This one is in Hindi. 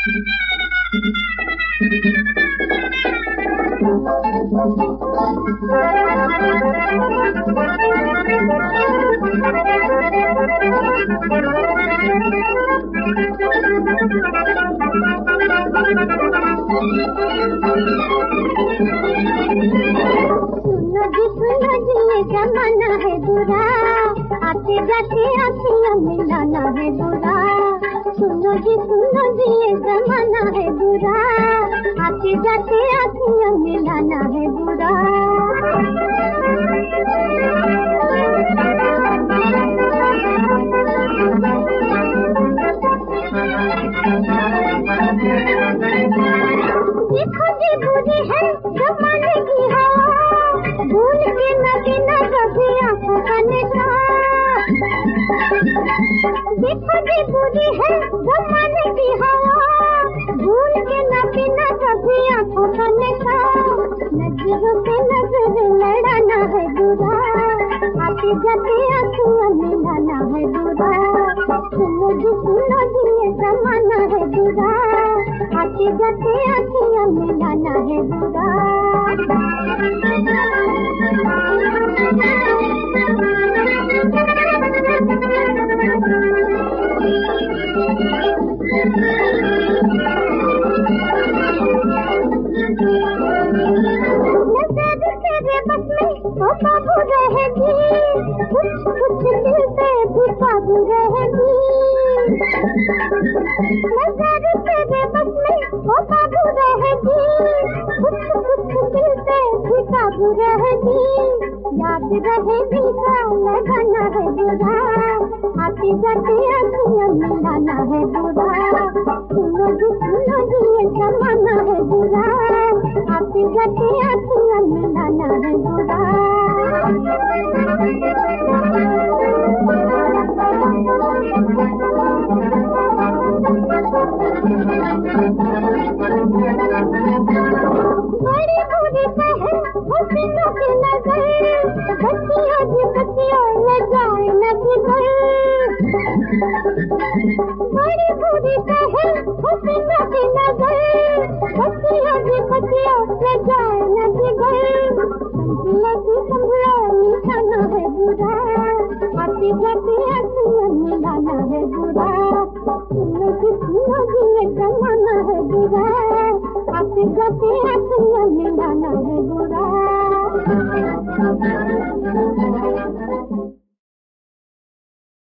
ये जमाना है बुरा, आते जाते आँखियाँ मिलाना है बुरा। सुनो जी ये जमाना है बुरा, आते जाते आँखियाँ मिलाना है बुरा। देखो जी बुरी है जमाने की हवा, भूल के न गिना कभी आंखों का नशा। देखो जी बुरी है जमाने की हवा, भूल के न गिना कभी आंखों का नशा। नजरों से नजर लड़ाना है बुरा, आते जाते आंखों मिलाना है बुरा। सुनो जी ये जमाना है बुरा, आते जाते आँखियाँ मिलाना है बुरा। नजर तेरे बस में तो काबू रहेगी, कुछ कुछ दिल पे भी काबू रहेगी। नजर तेरे बस में तो काबू रहेगी, कुछ कुछ दिल पे भी काबू रहेगी। याद रहेगी का लगाना है बुरा, आते जाते आँखियाँ मिलाना है बुरा। सुनो जी ये जमाना है बुरा, आते जाते आँखियाँ मिलाना है बुरा। बड़ी बुरी पहल हसीनों की नजर, बच्चियों जी बच्चियों न जाए न किधर। बड़ी बुरी पहल हसीनों की नजर, बच्चियों जी बच्चियों न जाए न किधर। संभलो निशाना है बुरा, आते जाते आँखियाँ मिलाना है बुरा।